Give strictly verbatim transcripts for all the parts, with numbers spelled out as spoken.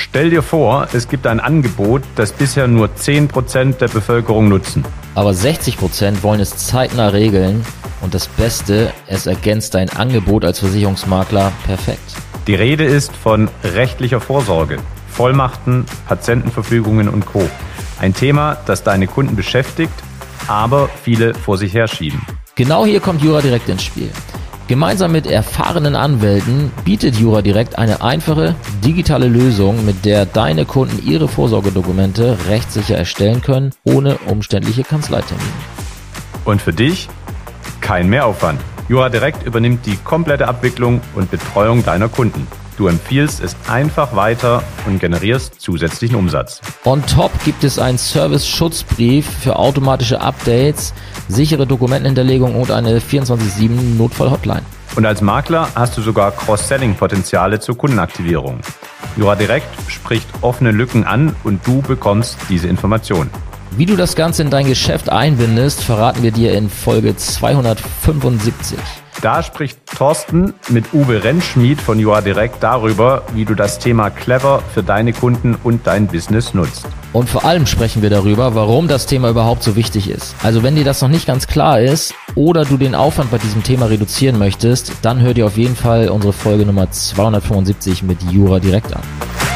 Stell dir vor, es gibt ein Angebot, das bisher nur zehn Prozent der Bevölkerung nutzen. Aber sechzig Prozent wollen es zeitnah regeln und das Beste, es ergänzt dein Angebot als Versicherungsmakler perfekt. Die Rede ist von rechtlicher Vorsorge, Vollmachten, Patientenverfügungen und Co. Ein Thema, das deine Kunden beschäftigt, aber viele vor sich herschieben. Genau hier kommt JuraDirekt ins Spiel. Gemeinsam mit erfahrenen Anwälten bietet JuraDirekt eine einfache, digitale Lösung, mit der deine Kunden ihre Vorsorgedokumente rechtssicher erstellen können, ohne umständliche Kanzleitermine. Und für dich kein Mehraufwand. JuraDirekt übernimmt die komplette Abwicklung und Betreuung deiner Kunden. Du empfiehlst es einfach weiter und generierst zusätzlichen Umsatz. On top gibt es einen Service-Schutzbrief für automatische Updates, sichere Dokumentenhinterlegung und eine vierundzwanzig sieben Notfall-Hotline. Und als Makler hast du sogar Cross-Selling-Potenziale zur Kundenaktivierung. JuraDirekt spricht offene Lücken an und du bekommst diese Informationen. Wie du das Ganze in dein Geschäft einbindest, verraten wir dir in Folge zweihundertfünfundsiebzig. Da spricht Thorsten mit Uwe Rentschmied von JuraDirekt darüber, wie du das Thema clever für deine Kunden und dein Business nutzt. Und vor allem sprechen wir darüber, warum das Thema überhaupt so wichtig ist. Also wenn dir das noch nicht ganz klar ist oder du den Aufwand bei diesem Thema reduzieren möchtest, dann hör dir auf jeden Fall unsere Folge Nummer zweihundertfünfundsiebzig mit JuraDirekt an.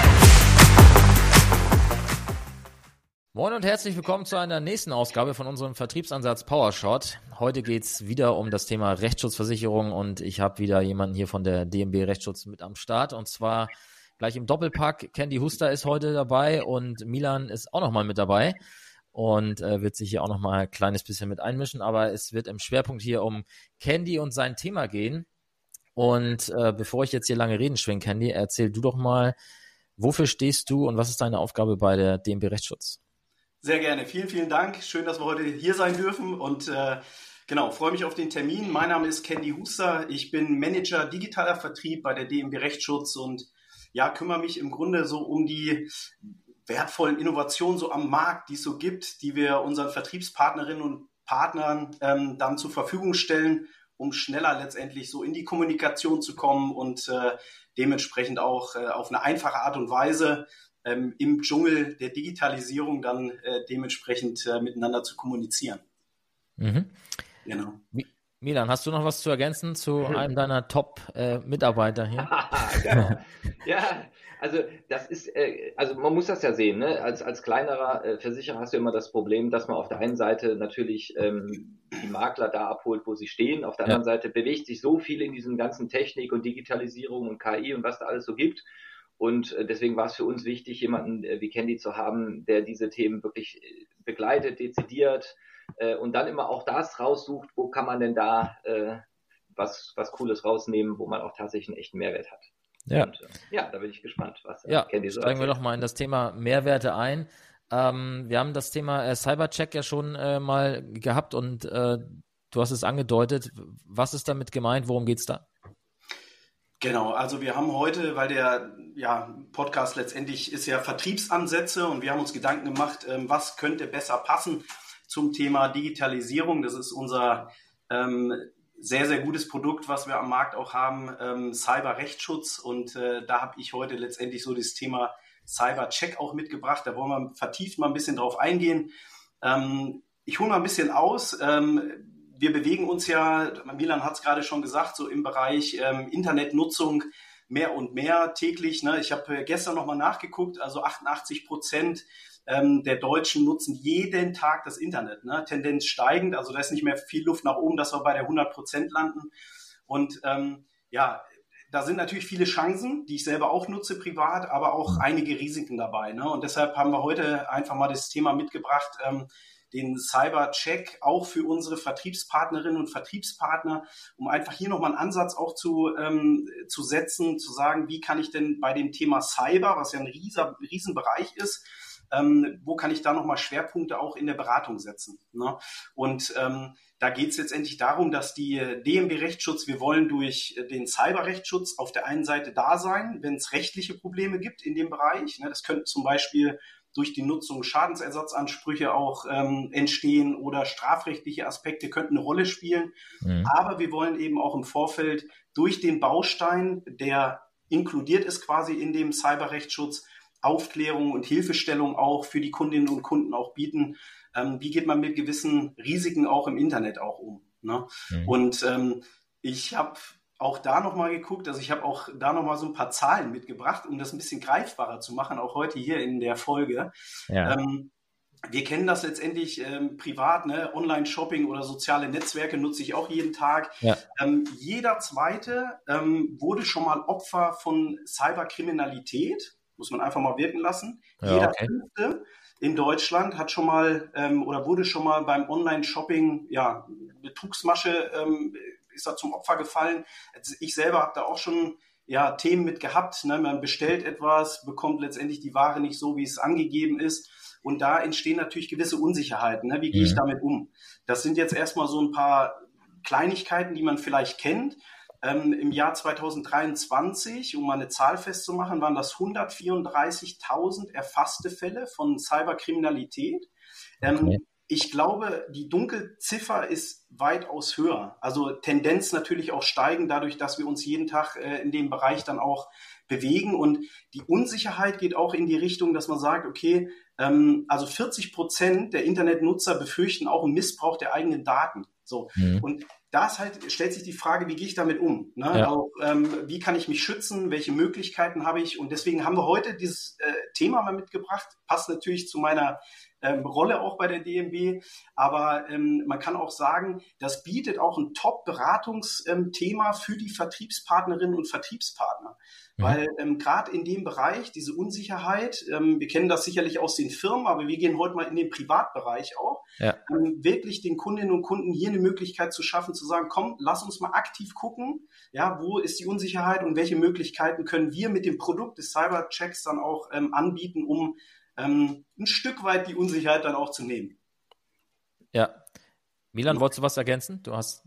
Moin und herzlich willkommen zu einer nächsten Ausgabe von unserem Vertriebsansatz PowerShot. Heute geht's wieder um das Thema Rechtsschutzversicherung und ich habe wieder jemanden hier von der D M B Rechtsschutz mit am Start und zwar gleich im Doppelpack. Candy Huster ist heute dabei und Milan ist auch nochmal mit dabei und äh, wird sich hier auch nochmal ein kleines bisschen mit einmischen, aber es wird im Schwerpunkt hier um Candy und sein Thema gehen. Und äh, bevor ich jetzt hier lange reden schwinge, Candy, erzähl du doch mal, wofür stehst du und was ist deine Aufgabe bei der D M B Rechtsschutz? Sehr gerne. Vielen, vielen Dank. Schön, dass wir heute hier sein dürfen und äh, genau, freue mich auf den Termin. Mein Name ist Candy Huster. Ich bin Manager digitaler Vertrieb bei der D M B Rechtsschutz und ja, kümmere mich im Grunde so um die wertvollen Innovationen so am Markt, die es so gibt, die wir unseren Vertriebspartnerinnen und Partnern ähm, dann zur Verfügung stellen, um schneller letztendlich so in die Kommunikation zu kommen und äh, dementsprechend auch äh, auf eine einfache Art und Weise Ähm, im Dschungel der Digitalisierung dann äh, dementsprechend äh, miteinander zu kommunizieren. Mhm. Genau. Milan, hast du noch was zu ergänzen zu einem deiner Top-Mitarbeiter äh, hier? Genau. Ja, also das ist, äh, also man muss das ja sehen, ne? Als, als kleinerer äh, Versicherer hast du immer das Problem, dass man auf der einen Seite natürlich ähm, die Makler da abholt, wo sie stehen, auf der anderen ja. Seite bewegt sich so viel in diesem ganzen Technik und Digitalisierung und K I und was da alles so gibt. Und deswegen war es für uns wichtig, jemanden wie Candy zu haben, der diese Themen wirklich begleitet, dezidiert äh, und dann immer auch das raussucht, wo kann man denn da äh, was, was Cooles rausnehmen, wo man auch tatsächlich einen echten Mehrwert hat. Ja, und, äh, ja da bin ich gespannt, was ja, Candy so steigen erzählt. wir doch mal in das Thema Mehrwerte ein. Ähm, wir haben das Thema äh, Cybercheck ja schon äh, mal gehabt und äh, du hast es angedeutet. Was ist damit gemeint? Worum geht's da? Genau, also wir haben heute, weil der ja, Podcast letztendlich ist ja Vertriebsansätze und wir haben uns Gedanken gemacht, ähm, was könnte besser passen zum Thema Digitalisierung. Das ist unser ähm, sehr, sehr gutes Produkt, was wir am Markt auch haben, ähm, Cyber-Rechtsschutz. Und äh, da habe ich heute letztendlich so das Thema Cyber-Check auch mitgebracht. Da wollen wir vertieft mal ein bisschen drauf eingehen. Ähm, ich hole mal ein bisschen aus. Ähm, Wir bewegen uns ja, Milan hat es gerade schon gesagt, so im Bereich ähm, Internetnutzung mehr und mehr täglich. Ne? Ich habe äh, gestern nochmal nachgeguckt, also achtundachtzig Prozent ähm, der Deutschen nutzen jeden Tag das Internet. Ne? Tendenz steigend, also da ist nicht mehr viel Luft nach oben, dass wir bei der hundert Prozent landen. Und ähm, ja, da sind natürlich viele Chancen, die ich selber auch nutze privat, aber auch einige Risiken dabei. Ne? Und deshalb haben wir heute einfach mal das Thema mitgebracht, ähm, den Cyber-Check auch für unsere Vertriebspartnerinnen und Vertriebspartner, um einfach hier nochmal einen Ansatz auch zu, ähm, zu setzen, zu sagen, wie kann ich denn bei dem Thema Cyber, was ja ein riesen, riesen Bereich ist, ähm, wo kann ich da nochmal Schwerpunkte auch in der Beratung setzen. Ne? Und ähm, da geht es letztendlich darum, dass die D M B Rechtsschutz, wir wollen durch den Cyber-Rechtsschutz auf der einen Seite da sein, wenn es rechtliche Probleme gibt in dem Bereich. Ne? Das könnte zum Beispiel durch die Nutzung Schadensersatzansprüche auch ähm, entstehen oder strafrechtliche Aspekte könnten eine Rolle spielen. Mhm. Aber wir wollen eben auch im Vorfeld durch den Baustein, der inkludiert ist quasi in dem Cyberrechtsschutz, Aufklärung und Hilfestellung auch für die Kundinnen und Kunden auch bieten. Ähm, wie geht man mit gewissen Risiken auch im Internet auch um? Ne? Mhm. Und ähm, ich habe auch da nochmal geguckt, also ich habe auch da nochmal so ein paar Zahlen mitgebracht, um das ein bisschen greifbarer zu machen, auch heute hier in der Folge. Ja. Ähm, wir kennen das letztendlich ähm, privat, ne? Online-Shopping oder soziale Netzwerke nutze ich auch jeden Tag. Ja. Ähm, jeder Zweite ähm, wurde schon mal Opfer von Cyberkriminalität, muss man einfach mal wirken lassen. Ja, jeder okay. Fünfte in Deutschland hat schon mal ähm, oder wurde schon mal beim Online-Shopping, ja, Betrugsmasche ähm, ist da zum Opfer gefallen. Also ich selber habe da auch schon ja, Themen mit gehabt. Ne? Man bestellt etwas, bekommt letztendlich die Ware nicht so, wie es angegeben ist. Und da entstehen natürlich gewisse Unsicherheiten. Ne? Wie gehe ich damit um? Das sind jetzt erstmal so ein paar Kleinigkeiten, die man vielleicht kennt. Ähm, Im Jahr zwanzig dreiundzwanzig, um mal eine Zahl festzumachen, waren das hundertvierunddreißigtausend erfasste Fälle von Cyberkriminalität. Ähm, okay. Ich glaube, die Dunkelziffer ist weitaus höher. Also Tendenz natürlich auch steigen, dadurch, dass wir uns jeden Tag äh, in dem Bereich dann auch bewegen. Und die Unsicherheit geht auch in die Richtung, dass man sagt, okay, ähm, also vierzig Prozent der Internetnutzer befürchten auch einen Missbrauch der eigenen Daten. So. Mhm. Und da ist halt, stellt sich die Frage, wie gehe ich damit um? Ne? Ja. Auch, ähm, wie kann ich mich schützen? Welche Möglichkeiten habe ich? Und deswegen haben wir heute dieses äh, Thema mal mitgebracht. Passt natürlich zu meiner ähm, Rolle auch bei der D M B. Aber ähm, man kann auch sagen, das bietet auch ein Top-Beratungsthema ähm, für die Vertriebspartnerinnen und Vertriebspartner. Mhm. Weil ähm, gerade in dem Bereich, diese Unsicherheit, ähm, wir kennen das sicherlich aus den Firmen, aber wir gehen heute mal in den Privatbereich auch, ja. ähm, wirklich den Kundinnen und Kunden hier eine Möglichkeit zu schaffen, zu sagen, komm, lass uns mal aktiv gucken, ja, wo ist die Unsicherheit und welche Möglichkeiten können wir mit dem Produkt des Cyberchecks dann auch ähm, anbieten, um ähm, ein Stück weit die Unsicherheit dann auch zu nehmen. Ja. Milan, wolltest du was ergänzen? Du hast...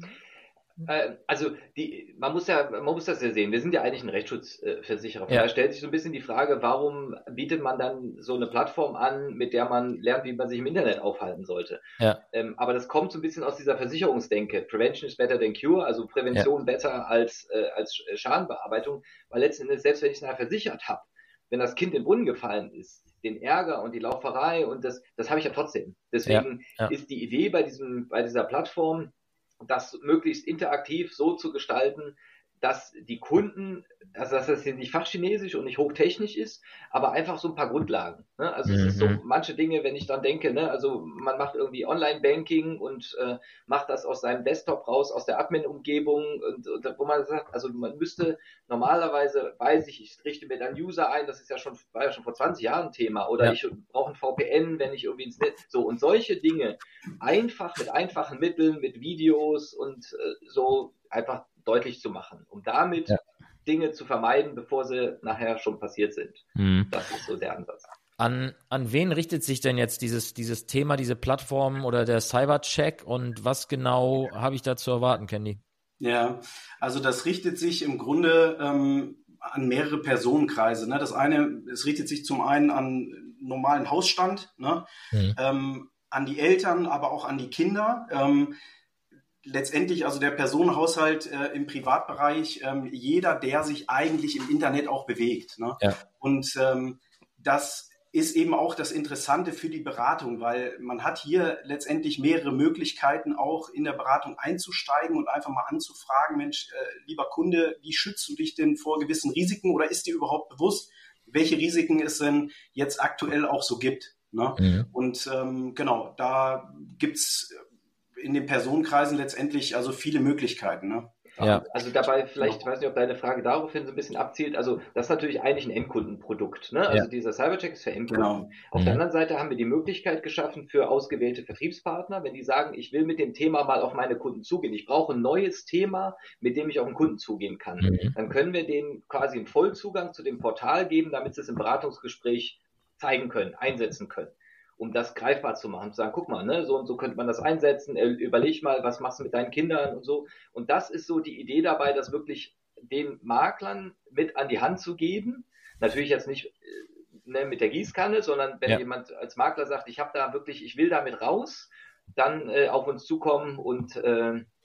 Also die, man muss ja, man muss das ja sehen. Wir sind ja eigentlich ein Rechtsschutzversicherer. Ja. Da stellt sich so ein bisschen die Frage, warum bietet man dann so eine Plattform an, mit der man lernt, wie man sich im Internet aufhalten sollte. Ja. Ähm, aber das kommt so ein bisschen aus dieser Versicherungsdenke. Prevention is better than cure, also Prävention ja. besser als äh, als Schadenbearbeitung, weil letzten Endes, selbst wenn ich es nachher versichert habe, wenn das Kind in den Brunnen gefallen ist, den Ärger und die Lauferei und das, das habe ich ja trotzdem. Deswegen ja. Ja. ist die Idee bei diesem, bei dieser Plattform, das möglichst interaktiv so zu gestalten, dass die Kunden, also dass das hier nicht fachchinesisch und nicht hochtechnisch ist, aber einfach so ein paar Grundlagen. Ne? Also mhm. es ist so manche Dinge, wenn ich dann denke, ne, also man macht irgendwie Online-Banking und äh, macht das aus seinem Desktop raus, aus der Admin-Umgebung und, und wo man sagt, also man müsste normalerweise, weiß ich, ich richte mir dann User ein, das ist ja schon, war ja schon vor zwanzig Jahren Thema, oder ja. ich brauche ein V P N, wenn ich irgendwie ins Netz, so, und solche Dinge einfach mit einfachen Mitteln, mit Videos und äh, so einfach deutlich zu machen, um damit ja. Dinge zu vermeiden, bevor sie nachher schon passiert sind. Mhm. Das ist so der Ansatz. An, an wen richtet sich denn jetzt dieses, dieses Thema, diese Plattform oder der Cybercheck und was genau habe ich da zu erwarten, Candy? Ja, also das richtet sich im Grunde ähm, an mehrere Personenkreise. Ne? Das eine, es richtet sich zum einen an normalen Hausstand, ne? Mhm. ähm, an die Eltern, aber auch an die Kinder. Ähm, Letztendlich also der Personenhaushalt äh, im Privatbereich, ähm, jeder, der sich eigentlich im Internet auch bewegt. Ne? Ja. Und ähm, das ist eben auch das Interessante für die Beratung, weil man hat hier letztendlich mehrere Möglichkeiten, auch in der Beratung einzusteigen und einfach mal anzufragen, Mensch, äh, lieber Kunde, wie schützt du dich denn vor gewissen Risiken oder ist dir überhaupt bewusst, welche Risiken es denn jetzt aktuell auch so gibt? Ne? Mhm. Und ähm, genau, da gibt's in den Personenkreisen letztendlich also viele Möglichkeiten. Ne? Ja. Also dabei vielleicht, ich weiß nicht, ob deine Frage daraufhin so ein bisschen abzielt, also das ist natürlich eigentlich ein Endkundenprodukt. Ne? Also ja. dieser Cybercheck ist für Endkunden. Genau. Auf mhm. der anderen Seite haben wir die Möglichkeit geschaffen für ausgewählte Vertriebspartner, wenn die sagen, ich will mit dem Thema mal auf meine Kunden zugehen, ich brauche ein neues Thema, mit dem ich auf den Kunden zugehen kann, mhm. dann können wir denen quasi einen Vollzugang zu dem Portal geben, damit sie es im Beratungsgespräch zeigen können, einsetzen können, um das greifbar zu machen, zu sagen, guck mal, ne, so und so könnte man das einsetzen, überleg mal, was machst du mit deinen Kindern und so. Und das ist so die Idee dabei, das wirklich den Maklern mit an die Hand zu geben. Natürlich jetzt nicht ne, mit der Gießkanne, sondern wenn ja. jemand als Makler sagt, ich habe da wirklich, ich will damit raus, dann äh, auf uns zukommen und äh,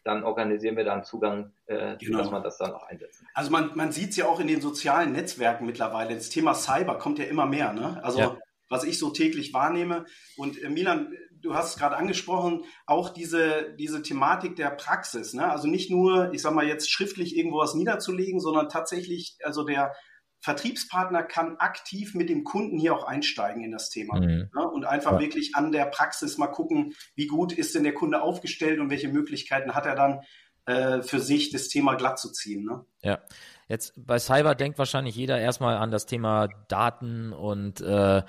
dann organisieren wir dann Zugang, äh, genau. dass man das dann auch einsetzen kann. Also man, man sieht es ja auch in den sozialen Netzwerken mittlerweile. Das Thema Cyber kommt ja immer mehr, ne? Also ja. was ich so täglich wahrnehme. Und äh, Milan, du hast es gerade angesprochen, auch diese, diese Thematik der Praxis, ne? Also nicht nur, ich sag mal jetzt schriftlich irgendwo was niederzulegen, sondern tatsächlich, also der Vertriebspartner kann aktiv mit dem Kunden hier auch einsteigen in das Thema, mhm. ne? Und einfach ja. wirklich an der Praxis mal gucken, wie gut ist denn der Kunde aufgestellt und welche Möglichkeiten hat er dann äh, für sich, das Thema glatt zu ziehen. Ne? Ja, jetzt bei Cyber denkt wahrscheinlich jeder erstmal an das Thema Daten und äh,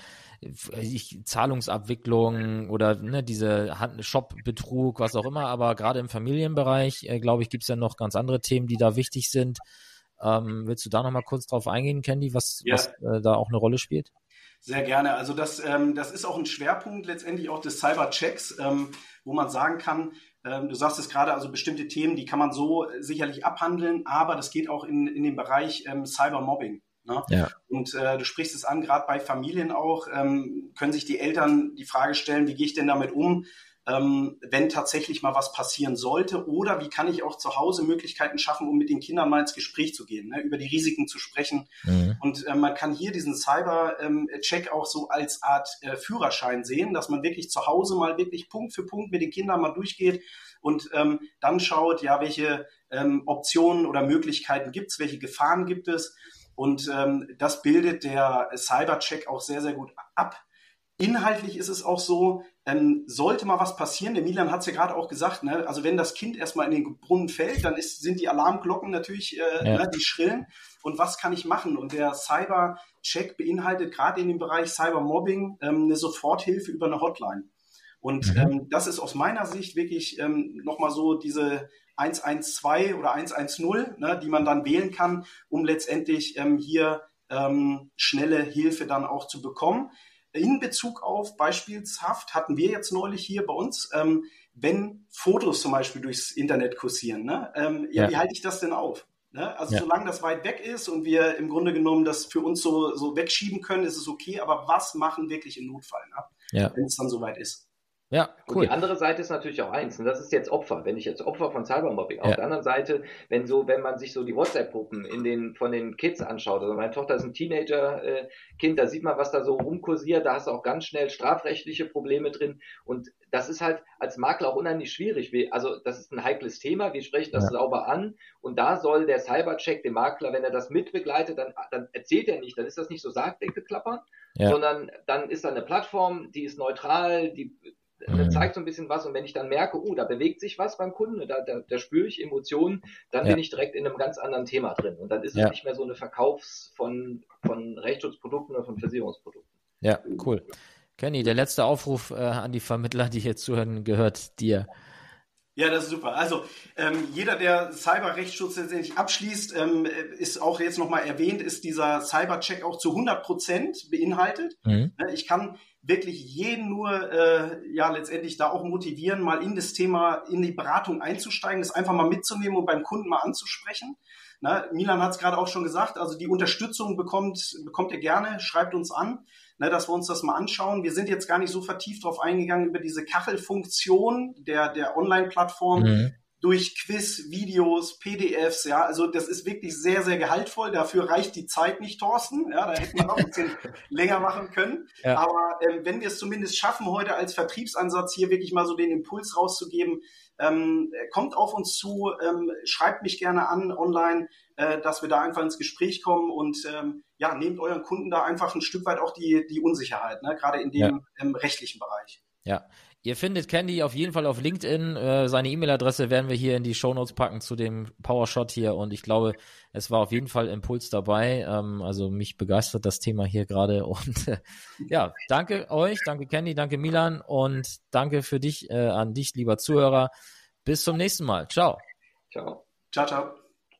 Zahlungsabwicklung oder ne, diese Shop-Betrug, was auch immer, aber gerade im Familienbereich, äh, glaube ich, gibt es ja noch ganz andere Themen, die da wichtig sind. Ähm, willst du da nochmal kurz drauf eingehen, Candy, was, ja. was äh, da auch eine Rolle spielt? Sehr gerne. Also das, ähm, das ist auch ein Schwerpunkt letztendlich auch des Cyber-Checks, ähm, wo man sagen kann, ähm, du sagst es gerade, also bestimmte Themen, die kann man so sicherlich abhandeln, aber das geht auch in, in den Bereich ähm, Cyber-Mobbing. Ne? Ja. Und äh, du sprichst es an, gerade bei Familien auch, ähm, können sich die Eltern die Frage stellen, wie gehe ich denn damit um? Ähm, wenn tatsächlich mal was passieren sollte, oder wie kann ich auch zu Hause Möglichkeiten schaffen, um mit den Kindern mal ins Gespräch zu gehen, ne, über die Risiken zu sprechen. Mhm. Und äh, man kann hier diesen Cyber-Check ähm, auch so als Art äh, Führerschein sehen, dass man wirklich zu Hause mal wirklich Punkt für Punkt mit den Kindern mal durchgeht und ähm, dann schaut, ja, welche ähm, Optionen oder Möglichkeiten gibt es, welche Gefahren gibt es. Und ähm, das bildet der Cyber-Check auch sehr, sehr gut ab. Inhaltlich ist es auch so, ähm, sollte mal was passieren, der Milan hat es ja gerade auch gesagt, ne? Also wenn das Kind erstmal in den Brunnen fällt, dann ist, sind die Alarmglocken natürlich, äh, ja. ne, die schrillen. Und was kann ich machen? Und der Cyber-Check beinhaltet gerade in dem Bereich Cybermobbing ähm, eine Soforthilfe über eine Hotline. Und mhm. ähm, das ist aus meiner Sicht wirklich ähm, nochmal so diese eins eins zwei oder eins eins null, ne, die man dann wählen kann, um letztendlich ähm, hier ähm, schnelle Hilfe dann auch zu bekommen. In Bezug auf beispielshaft hatten wir jetzt neulich hier bei uns, ähm, wenn Fotos zum Beispiel durchs Internet kursieren, ne? ähm, ja, ja. wie halte ich das denn auf? Ne? Also ja. solange das weit weg ist und wir im Grunde genommen das für uns so, so wegschieben können, ist es okay, aber was machen wirklich im Notfall, ne? ja. wenn es dann soweit ist? Ja, cool. Und die andere Seite ist natürlich auch eins, und das ist jetzt Opfer. Wenn ich jetzt Opfer von Cybermobbing, ja. auf der anderen Seite, wenn so, wenn man sich so die WhatsApp-Gruppen in den, von den Kids anschaut, also meine Tochter ist ein Teenager-Kind, da sieht man, was da so rumkursiert, da hast du auch ganz schnell strafrechtliche Probleme drin, und das ist halt als Makler auch unheimlich schwierig. Also das ist ein heikles Thema, wir sprechen das ja. sauber an, und da soll der Cybercheck dem Makler, wenn er das mitbegleitet, dann, dann erzählt er nicht, dann ist das nicht so Sargdeckelklappern, ja. sondern dann ist da eine Plattform, die ist neutral, die Das zeigt so ein bisschen was, und wenn ich dann merke, oh, da bewegt sich was beim Kunden, da, da, da spüre ich Emotionen, dann ja. bin ich direkt in einem ganz anderen Thema drin. Und dann ist es ja. nicht mehr so eine Verkaufs- von, von Rechtsschutzprodukten oder von Versicherungsprodukten. Ja, cool. Kenny, der letzte Aufruf äh, an die Vermittler, die hier zuhören, gehört dir. Ja, das ist super. Also ähm, jeder, der Cyberrechtsschutz letztendlich abschließt, ähm, ist auch jetzt nochmal erwähnt, ist dieser Cybercheck auch zu hundert Prozent beinhaltet. Mhm. Ich kann wirklich jeden nur äh, ja letztendlich da auch motivieren, mal in das Thema, in die Beratung einzusteigen, das einfach mal mitzunehmen und beim Kunden mal anzusprechen. Na, Milan hat es gerade auch schon gesagt, also die Unterstützung bekommt, bekommt ihr gerne, schreibt uns an, ne, dass wir uns das mal anschauen. Wir sind jetzt gar nicht so vertieft drauf eingegangen über diese Kachelfunktion der, der Online-Plattform. Mhm. Durch Quiz, Videos, P D Fs, ja, also das ist wirklich sehr, sehr gehaltvoll. Dafür reicht die Zeit nicht, Thorsten. Ja, da hätten wir noch ein bisschen länger machen können. Ja. Aber ähm, wenn wir es zumindest schaffen, heute als Vertriebsansatz hier wirklich mal so den Impuls rauszugeben, ähm, kommt auf uns zu, ähm, schreibt mich gerne an online, äh, dass wir da einfach ins Gespräch kommen, und ähm, ja, nehmt euren Kunden da einfach ein Stück weit auch die, die Unsicherheit, ne, gerade in dem ja. ähm, rechtlichen Bereich. Ja. Ihr findet Candy auf jeden Fall auf LinkedIn. Äh, seine E-Mail-Adresse werden wir hier in die Shownotes packen zu dem Powershot hier. Und ich glaube, es war auf jeden Fall Impuls dabei. Ähm, also mich begeistert das Thema hier gerade. Und äh, ja, danke euch, danke Candy, danke Milan und danke für dich, äh, an dich, lieber Zuhörer. Bis zum nächsten Mal. Ciao. Ciao. Ciao, ciao.